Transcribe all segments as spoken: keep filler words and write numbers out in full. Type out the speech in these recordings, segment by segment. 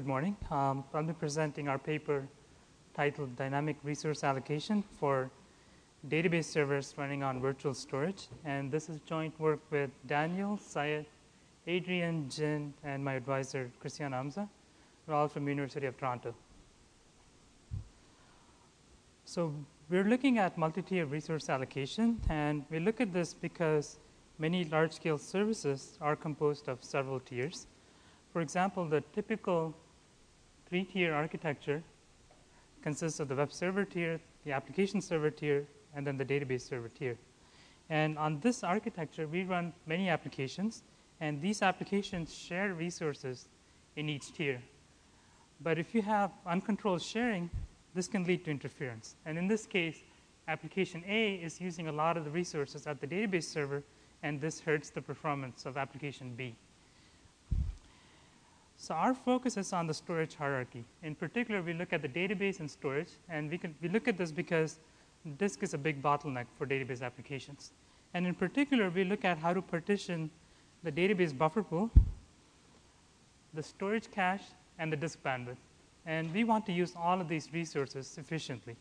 good morning. Um, I'll be presenting our paper titled Dynamic Resource Allocation for Database Servers Running on Virtual Storage. And this is joint work with Daniel, Syed, Adrian, Jin, and my advisor, Christian Amza. We're all from University of Toronto. So we're looking at multi-tier resource allocation, and we look at this because many large-scale services are composed of several tiers. For example, the typical three-tier architecture consists of the web server tier, the application server tier, and then the database server tier. And on this architecture, we run many applications, and these applications share resources in each tier. But if you have uncontrolled sharing, this can lead to interference. And in this case, application A is using a lot of the resources at the database server, and this hurts the performance of application B. So our focus is on the storage hierarchy. In particular, we look at the database and storage, and we, can, we look at this because disk is a big bottleneck for database applications. And in particular, we look at how to partition the database buffer pool, the storage cache, and the disk bandwidth. And we want to use all of these resources efficiently.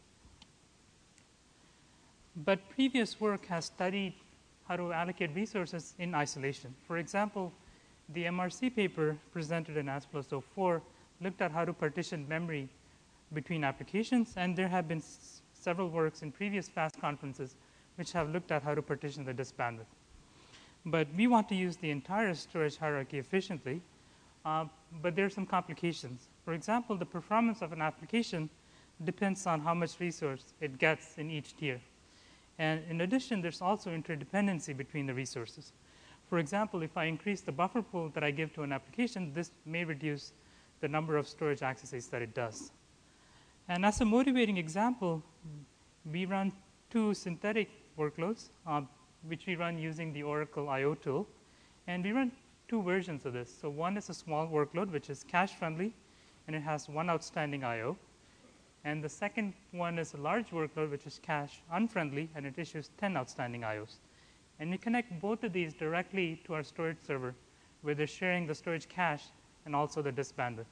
But previous work has studied how to allocate resources in isolation. For example, the M R C paper presented in A S P L O S oh four looked at how to partition memory between applications, and there have been s several works in previous FAST conferences which have looked at how to partition the disk bandwidth. But we want to use the entire storage hierarchy efficiently, uh, but there are some complications. For example, the performance of an application depends on how much resource it gets in each tier. And in addition, there's also interdependency between the resources. For example, if I increase the buffer pool that I give to an application, this may reduce the number of storage accesses that it does. And as a motivating example, we run two synthetic workloads, uh, which we run using the Oracle I O tool. And we run two versions of this. So one is a small workload, which is cache-friendly, and it has one outstanding I O. And the second one is a large workload, which is cache unfriendly, and it issues ten outstanding I Os. And we connect both of these directly to our storage server, where they're sharing the storage cache and also the disk bandwidth.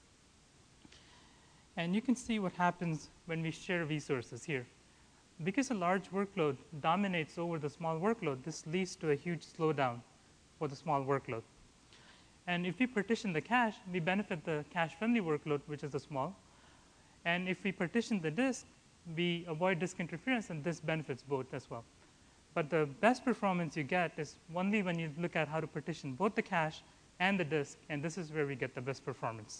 And you can see what happens when we share resources here. Because a large workload dominates over the small workload, this leads to a huge slowdown for the small workload. And if we partition the cache, we benefit the cache-friendly workload, which is the small. And if we partition the disk, we avoid disk interference, and this benefits both as well. But the best performance you get is only when you look at how to partition both the cache and the disk, and this is where we get the best performance.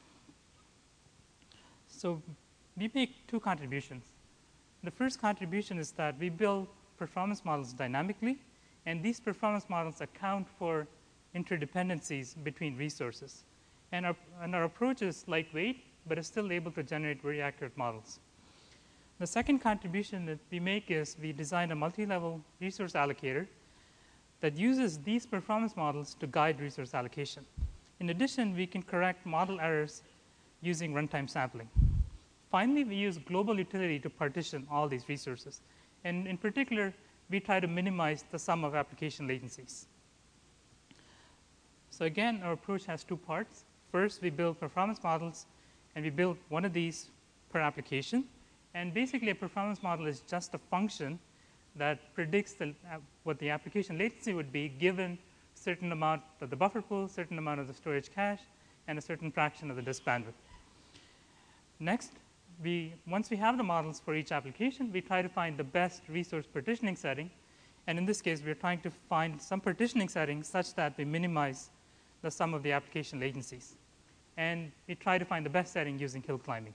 So we make two contributions. The first contribution is that we build performance models dynamically, and these performance models account for interdependencies between resources. And our, and our approach is lightweight, but is still able to generate very accurate models. The second contribution that we make is we design a multi-level resource allocator that uses these performance models to guide resource allocation. In addition, we can correct model errors using runtime sampling. Finally, we use global utility to partition all these resources. And in particular, we try to minimize the sum of application latencies. So again, our approach has two parts. First, we build performance models, and we build one of these per application. And basically, a performance model is just a function that predicts the, uh, what the application latency would be given a certain amount of the buffer pool, certain amount of the storage cache, and a certain fraction of the disk bandwidth. Next, we, once we have the models for each application, we try to find the best resource partitioning setting. And in this case, we're trying to find some partitioning settings such that we minimize the sum of the application latencies. And we try to find the best setting using hill climbing.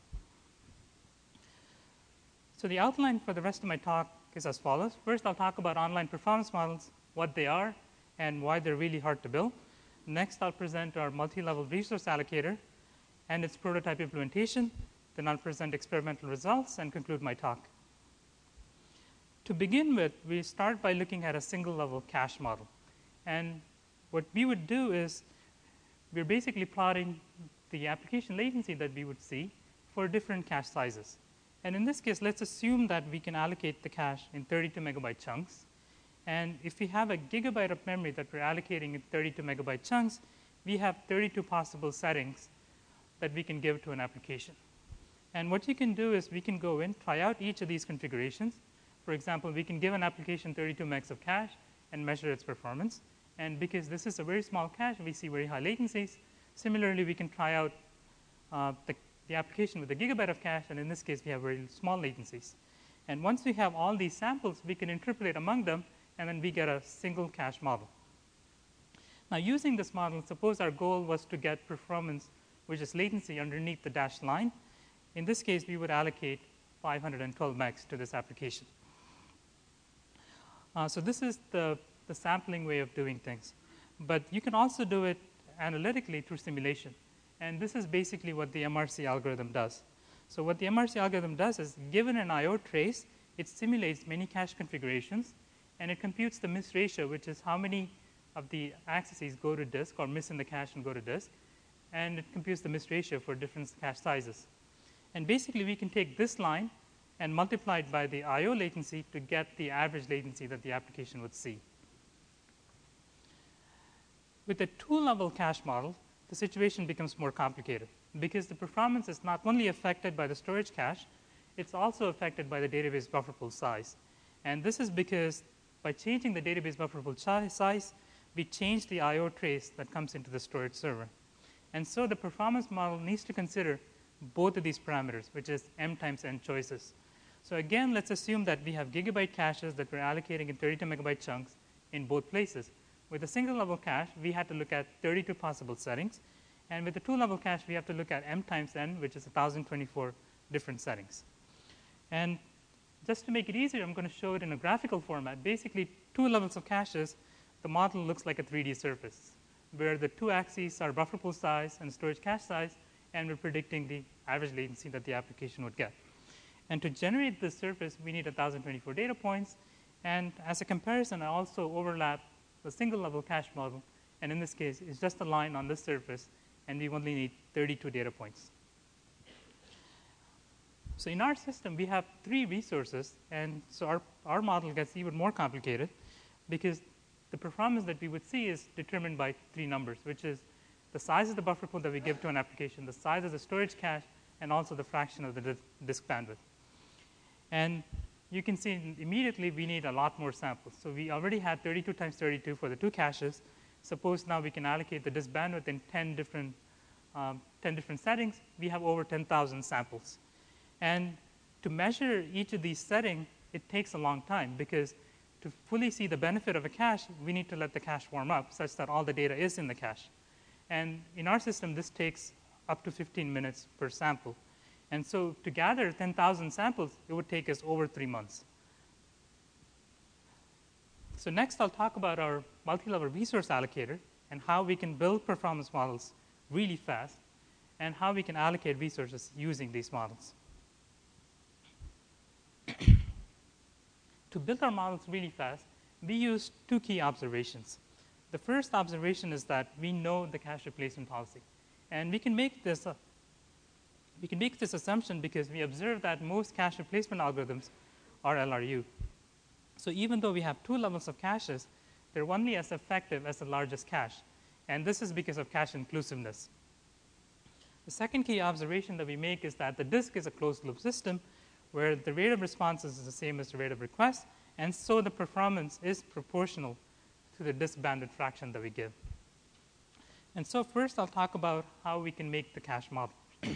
So the outline for the rest of my talk is as follows. First, I'll talk about online performance models, what they are, and why they're really hard to build. Next, I'll present our multi-level resource allocator and its prototype implementation. Then I'll present experimental results and conclude my talk. To begin with, we start by looking at a single-level cache model. And what we would do is we're basically plotting the application latency that we would see for different cache sizes. And in this case, let's assume that we can allocate the cache in thirty-two megabyte chunks. And if we have a gigabyte of memory that we're allocating in thirty-two megabyte chunks, we have thirty-two possible settings that we can give to an application. And what you can do is we can go in, try out each of these configurations. For example, we can give an application thirty-two megs of cache and measure its performance. And because this is a very small cache, we see very high latencies. Similarly, we can try out uh, the, the application with a gigabyte of cache, and in this case, we have very small latencies. And once we have all these samples, we can interpolate among them, and then we get a single cache model. Now, using this model, suppose our goal was to get performance, which is latency underneath the dashed line. In this case, we would allocate five hundred twelve megs to this application. Uh, so this is the, the sampling way of doing things. But you can also do it analytically through simulation. And this is basically what the M R C algorithm does. So what the M R C algorithm does is, given an I O trace, it simulates many cache configurations, and it computes the miss ratio, which is how many of the accesses go to disk or miss in the cache and go to disk. And it computes the miss ratio for different cache sizes. And basically, we can take this line and multiply it by the I O latency to get the average latency that the application would see. With a two-level cache model, the situation becomes more complicated because the performance is not only affected by the storage cache, it's also affected by the database buffer pool size. And this is because by changing the database buffer pool size, we change the I O trace that comes into the storage server. And so the performance model needs to consider both of these parameters, which is m times n choices. So again, let's assume that we have gigabyte caches that we're allocating in thirty-two megabyte chunks in both places. With a single level cache, we had to look at thirty-two possible settings. And with the two level cache, we have to look at m times n, which is one thousand twenty-four different settings. And just to make it easier, I'm going to show it in a graphical format. Basically, two levels of caches, the model looks like a three D surface, where the two axes are buffer pool size and storage cache size, and we're predicting the average latency that the application would get. And to generate this surface, we need one thousand twenty-four data points. And as a comparison, I also overlap the single level cache model. And in this case, it's just a line on this surface, and we only need thirty-two data points. So in our system, we have three resources. And so our, our model gets even more complicated because the performance that we would see is determined by three numbers, which is the size of the buffer pool that we give to an application, the size of the storage cache, and also the fraction of the disk bandwidth. And you can see immediately we need a lot more samples. So we already had thirty-two times thirty-two for the two caches. Suppose now we can allocate the disk bandwidth in ten different, um, ten different settings. We have over ten thousand samples. And to measure each of these settings, it takes a long time because to fully see the benefit of a cache, we need to let the cache warm up such that all the data is in the cache. And in our system, this takes up to fifteen minutes per sample. And so to gather ten thousand samples, it would take us over three months. So next, I'll talk about our multi-level resource allocator and how we can build performance models really fast and how we can allocate resources using these models. To build our models really fast, we use two key observations. The first observation is that we know the cache replacement policy. And we can make this, uh, we can make this assumption because we observe that most cache replacement algorithms are L R U. So even though we have two levels of caches, they're only as effective as the largest cache. And this is because of cache inclusiveness. The second key observation that we make is that the disk is a closed loop system where the rate of responses is the same as the rate of request, and so the performance is proportional to the disk bandwidth fraction that we give. And so first, I'll talk about how we can make the cache model.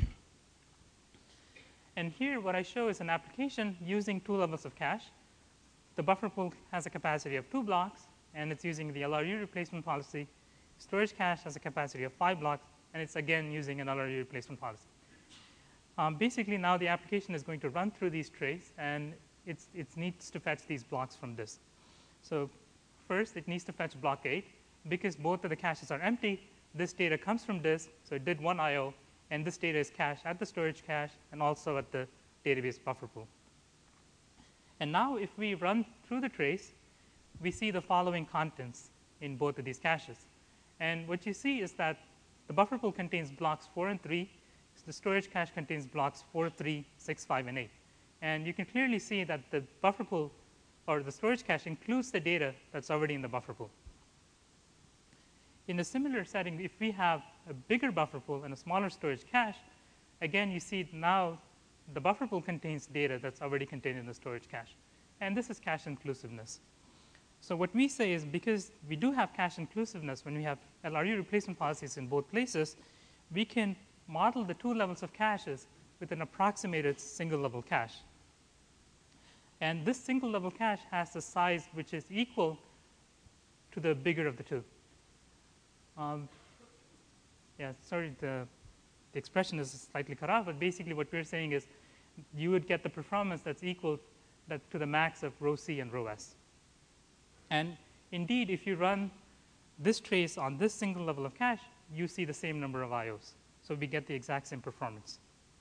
And here, what I show is an application using two levels of cache. The buffer pool has a capacity of two blocks, and it's using the L R U replacement policy. Storage cache has a capacity of five blocks, and it's again using an L R U replacement policy. Um, basically, now the application is going to run through these trays, and it's, it needs to fetch these blocks from disk. So first, it needs to fetch block eight. Because both of the caches are empty, this data comes from disk, so it did one I O, and this data is cached at the storage cache and also at the database buffer pool. And now if we run through the trace, we see the following contents in both of these caches. And what you see is that the buffer pool contains blocks four and three. The storage cache contains blocks four, three, six, five, and eight. And you can clearly see that the buffer pool or the storage cache includes the data that's already in the buffer pool. In a similar setting, if we have a bigger buffer pool and a smaller storage cache, again, you see now the buffer pool contains data that's already contained in the storage cache. And this is cache inclusiveness. So what we say is because we do have cache inclusiveness when we have L R U replacement policies in both places, we can model the two levels of caches with an approximated single level cache. And this single level cache has a size which is equal to the bigger of the two. Um, yeah, sorry, the, the expression is slightly cut off, but basically what we're saying is you would get the performance that's equal that to the max of rho C and rho S. And indeed, if you run this trace on this single level of cache, you see the same number of I Os. So we get the exact same performance.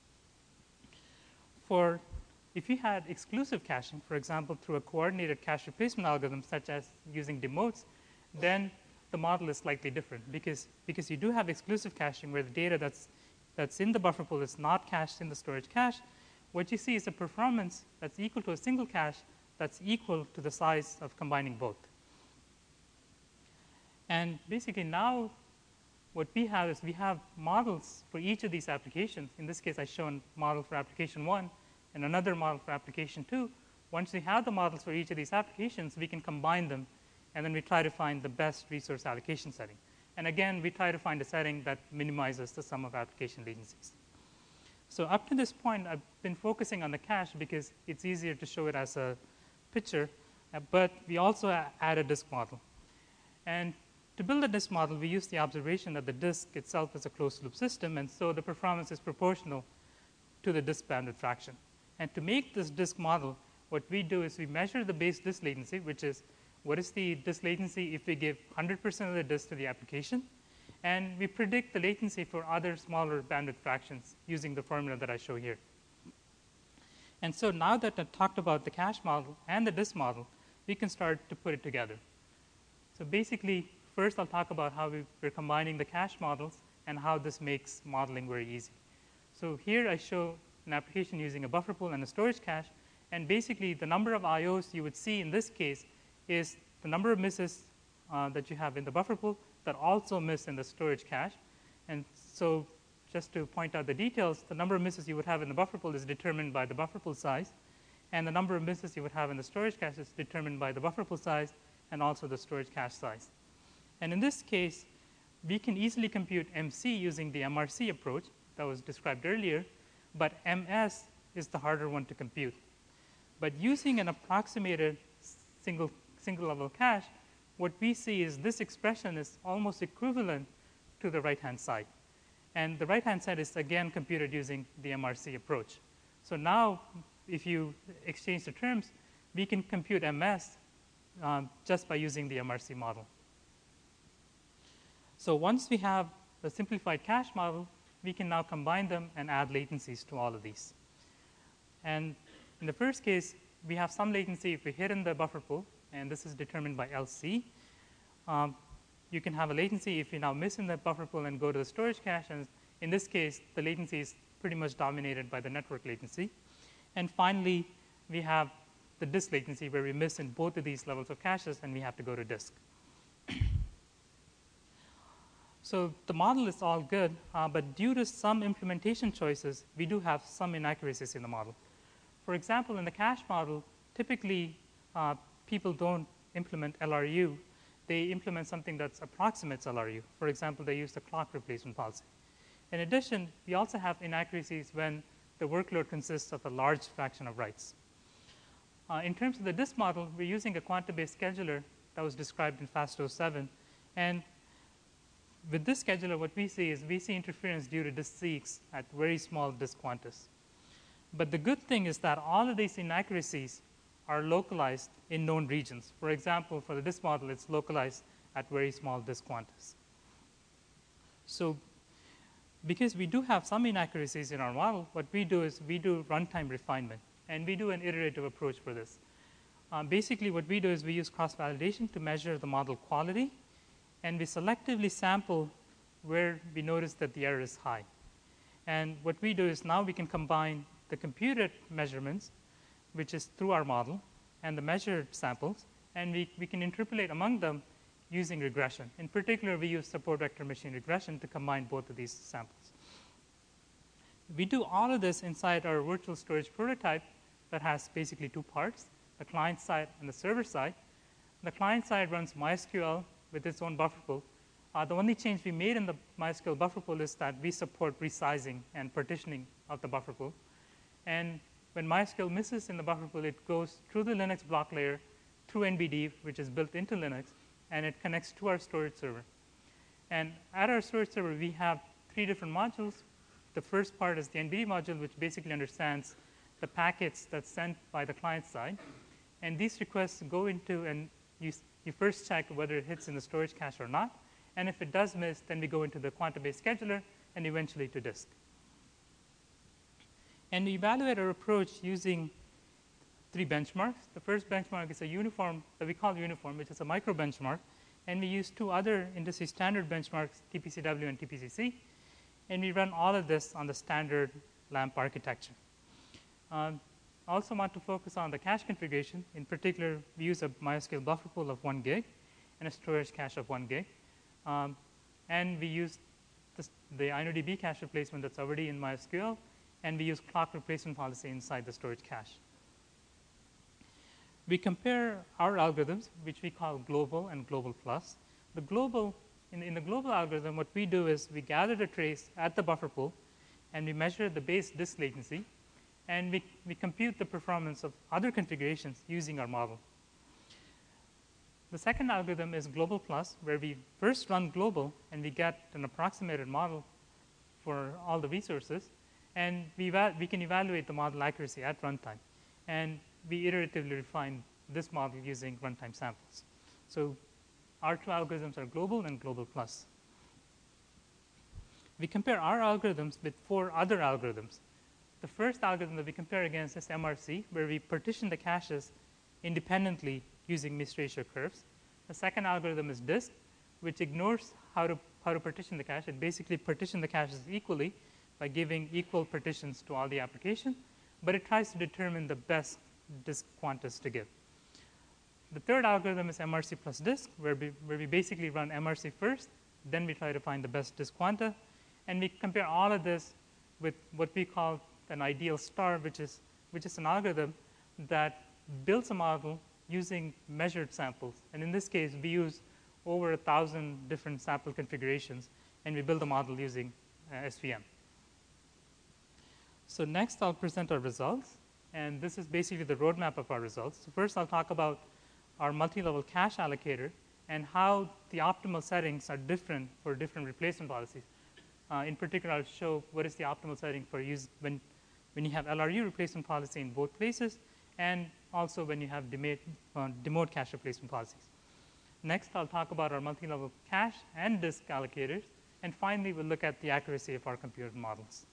For if you had exclusive caching, for example, through a coordinated cache replacement algorithm, such as using demotes, then the model is slightly different because, because you do have exclusive caching where the data that's, that's in the buffer pool is not cached in the storage cache. What you see is a performance that's equal to a single cache that's equal to the size of combining both. And basically now what we have is we have models for each of these applications. In this case, I've shown model for application one and another model for application two. Once we have the models for each of these applications, we can combine them, and then we try to find the best resource allocation setting. And again, we try to find a setting that minimizes the sum of application latencies. So up to this point, I've been focusing on the cache because it's easier to show it as a picture, uh, but we also add a disk model. And to build a disk model, we use the observation that the disk itself is a closed-loop system, and so the performance is proportional to the disk bandwidth fraction. And to make this disk model, what we do is we measure the base disk latency, which is what is the disk latency if we give one hundred percent of the disk to the application, and we predict the latency for other smaller bandwidth fractions using the formula that I show here. And so now that I've talked about the cache model and the disk model, we can start to put it together. So basically, first I'll talk about how we, we're combining the cache models and how this makes modeling very easy. So here I show an application using a buffer pool and a storage cache, and basically the number of I Os you would see in this case is the number of misses uh, that you have in the buffer pool that also miss in the storage cache. And so just to point out the details, the number of misses you would have in the buffer pool is determined by the buffer pool size, and the number of misses you would have in the storage cache is determined by the buffer pool size and also the storage cache size. And in this case, we can easily compute M C using the M R C approach that was described earlier, but M S is the harder one to compute. But using an approximated single, single level cache, what we see is this expression is almost equivalent to the right-hand side. And the right-hand side is, again, computed using the M R C approach. So now, if you exchange the terms, we can compute M S um, just by using the M R C model. So once we have the simplified cache model, we can now combine them and add latencies to all of these. And in the first case, we have some latency if we hit in the buffer pool, and this is determined by L C. Um, you can have a latency if you now miss in the buffer pool and go to the storage cache, and in this case, the latency is pretty much dominated by the network latency. And finally, we have the disk latency where we miss in both of these levels of caches, and we have to go to disk. So the model is all good, uh, but due to some implementation choices, we do have some inaccuracies in the model. For example, in the cache model, typically uh, people don't implement L R U. They implement something that approximates L R U. For example, they use the clock replacement policy. In addition, we also have inaccuracies when the workload consists of a large fraction of writes. Uh, in terms of the disk model, we're using a quanta-based scheduler that was described in FAST oh seven. And with this scheduler, what we see is we see interference due to disk seeks at very small disk quantas. But the good thing is that all of these inaccuracies are localized in known regions. For example, for the disk model, it's localized at very small disk quantas. So because we do have some inaccuracies in our model, what we do is we do runtime refinement, and we do an iterative approach for this. Um, basically, what we do is we use cross-validation to measure the model quality, and we selectively sample where we notice that the error is high. And what we do is now we can combine the computed measurements, which is through our model, and the measured samples, and we, we can interpolate among them using regression. In particular, we use support vector machine regression to combine both of these samples. We do all of this inside our virtual storage prototype that has basically two parts, the client side and the server side. The client side runs MySQL with its own buffer pool. Uh, the only change we made in the MySQL buffer pool is that we support resizing and partitioning of the buffer pool. And when MySQL misses in the buffer pool, it goes through the Linux block layer, through N B D, which is built into Linux, and it connects to our storage server. And at our storage server, we have three different modules. The first part is the N B D module, which basically understands the packets that's sent by the client side. And these requests go into, and you, you first check whether it hits in the storage cache or not. And if it does miss, then we go into the quantum-based scheduler and eventually to disk. And we evaluate our approach using three benchmarks. The first benchmark is a uniform that we call uniform, which is a micro benchmark. And we use two other industry standard benchmarks, T P C W and T P C C. And we run all of this on the standard LAMP architecture. Um, I also want to focus on the cache configuration. In particular, we use a MySQL buffer pool of one gig and a storage cache of one gig. Um, and we use this, the InnoDB cache replacement that's already in MySQL, and we use clock replacement policy inside the storage cache. We compare our algorithms, which we call global and global plus. The global, in, in the global algorithm, what we do is we gather the trace at the buffer pool, and we measure the base disk latency, and we, we compute the performance of other configurations using our model. The second algorithm is global plus, where we first run global, and we get an approximated model for all the resources, and we, we can evaluate the model accuracy at runtime. And we iteratively refine this model using runtime samples. So our two algorithms are global and global plus. We compare our algorithms with four other algorithms. The first algorithm that we compare against is M R C, where we partition the caches independently using missed ratio curves. The second algorithm is disk, which ignores how to, how to partition the cache. It basically partitions the caches equally by giving equal partitions to all the application, but it tries to determine the best disk quantas to give. The third algorithm is M R C plus disk, where we, where we basically run M R C first, then we try to find the best disk quanta, and we compare all of this with what we call an ideal star, which is, which is an algorithm that builds a model using measured samples. And in this case, we use over a thousand different sample configurations, and we build a model using uh, S V M. So next, I'll present our results. And this is basically the roadmap of our results. So first, I'll talk about our multi-level cache allocator and how the optimal settings are different for different replacement policies. Uh, in particular, I'll show what is the optimal setting for use when, when you have L R U replacement policy in both places, and also when you have demote, uh, demote cache replacement policies. Next, I'll talk about our multi-level cache and disk allocators. And finally, we'll look at the accuracy of our computed models.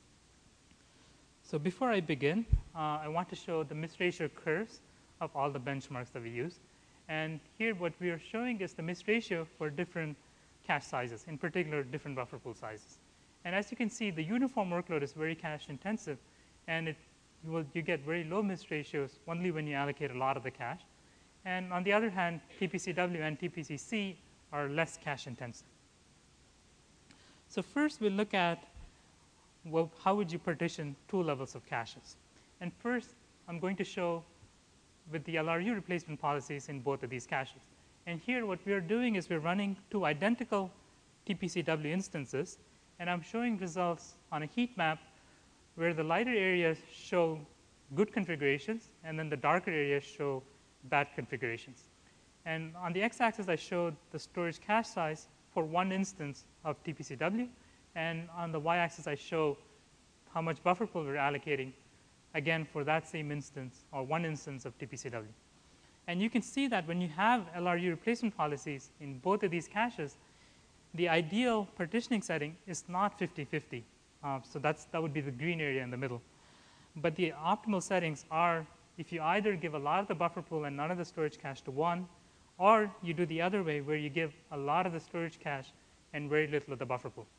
So before I begin, uh, I want to show the missed ratio curves of all the benchmarks that we use. And here what we are showing is the missed ratio for different cache sizes, in particular different buffer pool sizes. And as you can see, the uniform workload is very cache intensive, and it, you, will, you get very low missed ratios only when you allocate a lot of the cache. And on the other hand, T P C W and T P C C are less cache intensive. So first we'll look at, well, how would you partition two levels of caches? And first, I'm going to show with the L R U replacement policies in both of these caches. And here what we are doing is we're running two identical T P C W instances, and I'm showing results on a heat map where the lighter areas show good configurations, and then the darker areas show bad configurations. And on the x-axis, I showed the storage cache size for one instance of T P C W, and on the y-axis, I show how much buffer pool we're allocating, again, for that same instance, or one instance of T P C W. And you can see that when you have L R U replacement policies in both of these caches, the ideal partitioning setting is not fifty fifty. Uh, so that's, that would be the green area in the middle. But the optimal settings are if you either give a lot of the buffer pool and none of the storage cache to one, or you do the other way where you give a lot of the storage cache and very little of the buffer pool.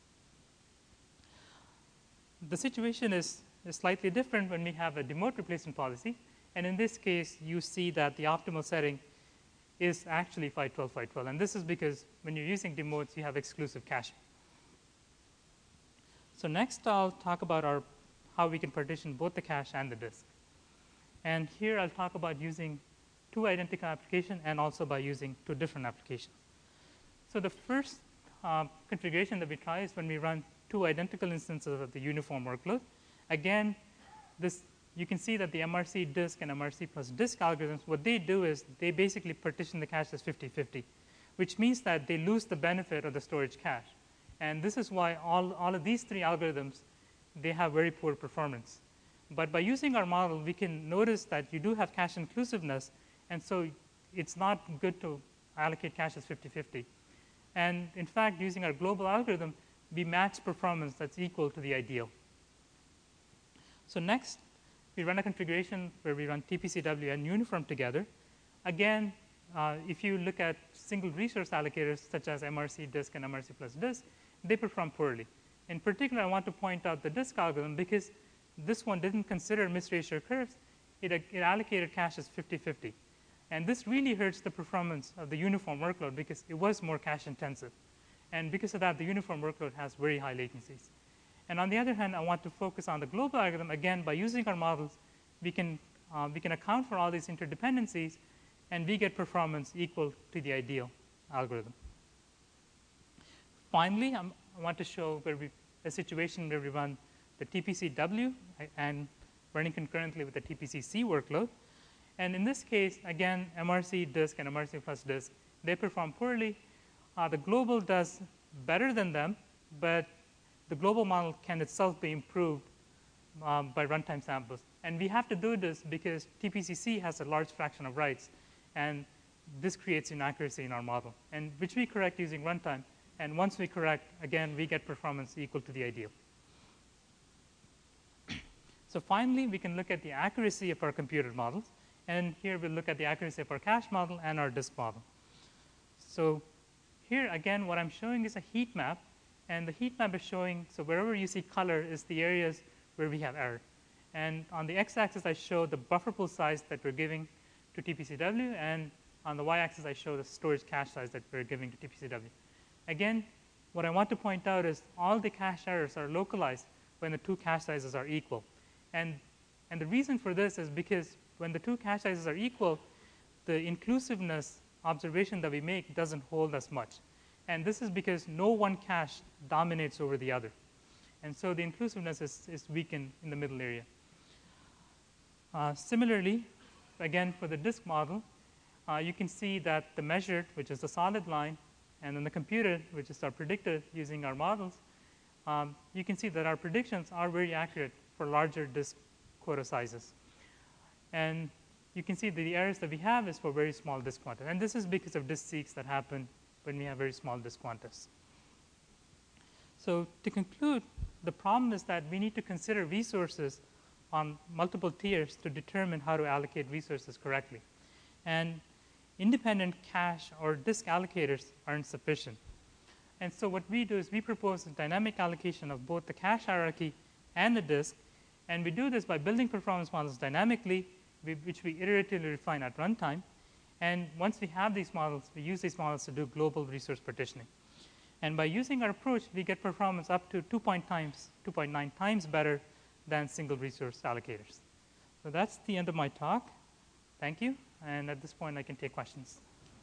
The situation is, is slightly different when we have a demote replacement policy. And in this case, you see that the optimal setting is actually five twelve, five twelve. And this is because when you're using demotes, you have exclusive caching. So next, I'll talk about our, how we can partition both the cache and the disk. And here, I'll talk about using two identical applications and also by using two different applications. So the first uh, configuration that we try is when we run two identical instances of the uniform workload. Again, this, you can see that the M R C disk and M R C plus disk algorithms, what they do is they basically partition the cache as fifty fifty, which means that they lose the benefit of the storage cache. And this is why all, all of these three algorithms, they have very poor performance. But by using our model, we can notice that you do have cache inclusiveness, and so it's not good to allocate caches fifty fifty. And in fact, using our global algorithm, we match performance that's equal to the ideal. So next, we run a configuration where we run T P C W and uniform together. Again, uh, if you look at single resource allocators, such as M R C disk and M R C plus disk, they perform poorly. In particular, I want to point out the disk algorithm because this one didn't consider misratio curves. It, it allocated caches fifty fifty. And this really hurts the performance of the uniform workload because it was more cache intensive. And because of that, the uniform workload has very high latencies. And on the other hand, I want to focus on the global algorithm. Again, by using our models, we can, uh, we can account for all these interdependencies, and we get performance equal to the ideal algorithm. Finally, I'm, I want to show where we, a situation where we run the T P C W and running concurrently with the T P C C workload. And in this case, again, M R C disk and M R C plus disk, they perform poorly. Uh, the global does better than them, but the global model can itself be improved um, by runtime samples. And we have to do this because T P C C has a large fraction of writes, and this creates inaccuracy in our model, and which we correct using runtime. And once we correct, again, we get performance equal to the ideal. So finally, we can look at the accuracy of our computed models. And here we'll look at the accuracy of our cache model and our disk model. So here, again, what I'm showing is a heat map. And the heat map is showing, so wherever you see color is the areas where we have error. And on the x-axis, I show the buffer pool size that we're giving to T P C W. And on the y-axis, I show the storage cache size that we're giving to T P C W. Again, what I want to point out is all the cache errors are localized when the two cache sizes are equal. And, and the reason for this is because when the two cache sizes are equal, the inclusiveness observation that we make doesn't hold as much. And this is because no one cache dominates over the other. And so the inclusiveness is, is weakened in the middle area. Uh, similarly, again, for the disk model, uh, you can see that the measured, which is the solid line, and then the computed, which is our predicted using our models, um, you can see that our predictions are very accurate for larger disk quota sizes. And you can see that the errors that we have is for very small disk quantas. And this is because of disk seeks that happen when we have very small disk quantas. So to conclude, the problem is that we need to consider resources on multiple tiers to determine how to allocate resources correctly. And independent cache or disk allocators aren't sufficient. And so what we do is we propose a dynamic allocation of both the cache hierarchy and the disk. And we do this by building performance models dynamically, we, which we iteratively refine at runtime. And once we have these models, we use these models to do global resource partitioning. And by using our approach, we get performance up to two point nine times better than single resource allocators. So that's the end of my talk. Thank you. And at this point, I can take questions.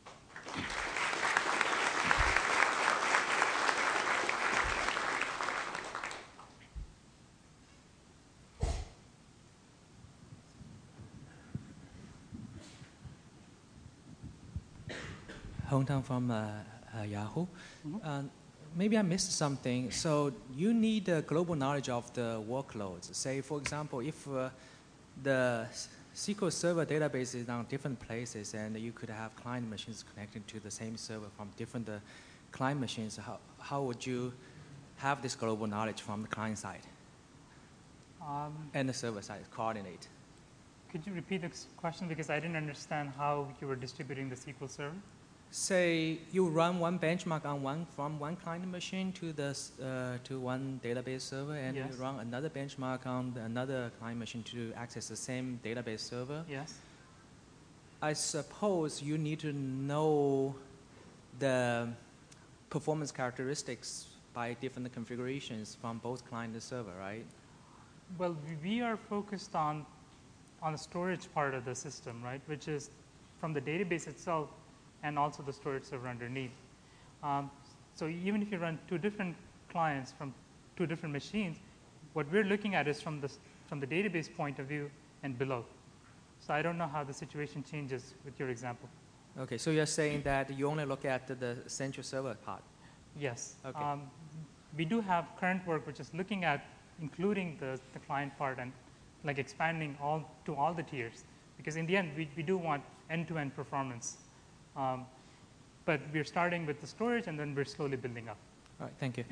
Hong Tang from uh, uh, Yahoo. Mm-hmm. uh, maybe I missed something. So you need uh, global knowledge of the workloads. Say, for example, if uh, the S Q L Server database is on different places and you could have client machines connected to the same server from different uh, client machines, how, how would you have this global knowledge from the client side Um, and the server side coordinate? Could you repeat the question because I didn't understand how you were distributing the S Q L Server? Say you run one benchmark on one from one client machine to the uh, to one database server, and Yes. you run another benchmark on the, another client machine to access the same database server. Yes. I suppose you need to know the performance characteristics by different configurations from both client and server, right? Well, we are focused on, on the storage part of the system, right, which is from the database itself and also the storage server underneath. Um, so even if you run two different clients from two different machines, what we're looking at is from the, from the database point of view and below. So I don't know how the situation changes with your example. Okay, so you're saying that you only look at the, the central server part? Yes. Okay. Um, we do have current work which is looking at including the, the client part and like expanding all to all the tiers. Because in the end, we, we do want end-to-end performance. Um, but we're starting with the storage and then we're slowly building up. All right, thank you.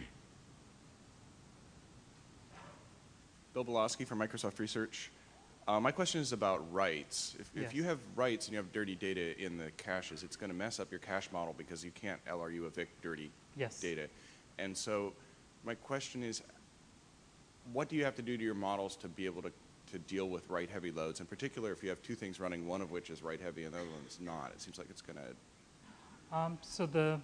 Bill Belosky from Microsoft Research. Uh, my question is about writes. If, Yes. if you have writes and you have dirty data in the caches, it's going to mess up your cache model because you can't L R U evict dirty Yes. data. And so my question is, what do you have to do to your models to be able to, to deal with write-heavy loads? In particular, if you have two things running, one of which is write-heavy and the other one's not, it seems like it's going to... Um, so the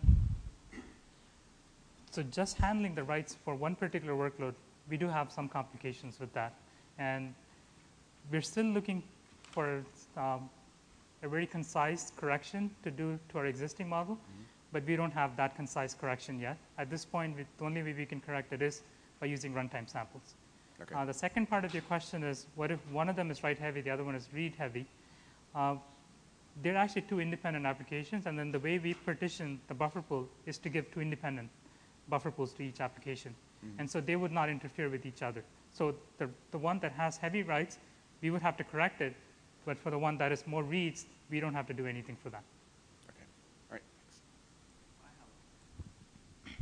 so just handling the writes for one particular workload, we do have some complications with that. And we're still looking for um, a very concise correction to do to our existing model, mm-hmm. but we don't have that concise correction yet. At this point, we, the only way we can correct it is by using runtime samples. Okay. Uh, the second part of your question is, what if one of them is write-heavy, the other one is read-heavy? Uh, they're actually two independent applications, and then the way we partition the buffer pool is to give two independent buffer pools to each application. Mm-hmm. And so they would not interfere with each other. So the, the one that has heavy writes, we would have to correct it, but for the one that is more reads, we don't have to do anything for that. Okay. All right. Thanks.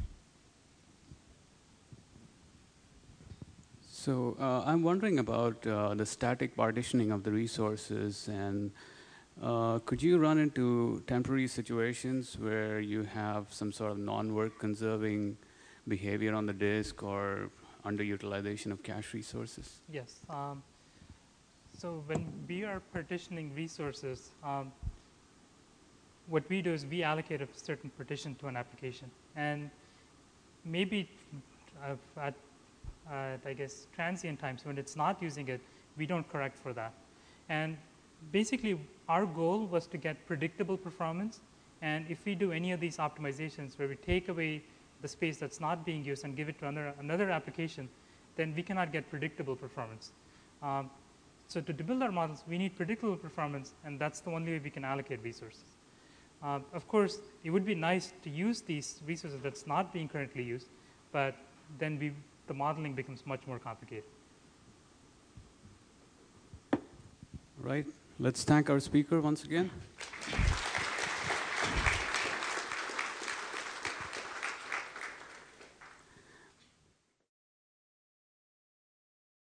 So uh, I'm wondering about uh, the static partitioning of the resources, and uh, could you run into temporary situations where you have some sort of non-work conserving behavior on the disk or underutilization of cache resources? Yes. Um, so when we are partitioning resources, um, what we do is we allocate a certain partition to an application. And maybe uh, at, at, I guess, transient times when it's not using it, we don't correct for that. And basically, our goal was to get predictable performance. And if we do any of these optimizations where we take away the space that's not being used and give it to another, another application, then we cannot get predictable performance. Um, so to build our models, we need predictable performance, and that's the only way we can allocate resources. Uh, of course, it would be nice to use these resources that's not being currently used, but then we, the modeling becomes much more complicated. Right. Let's thank our speaker once again.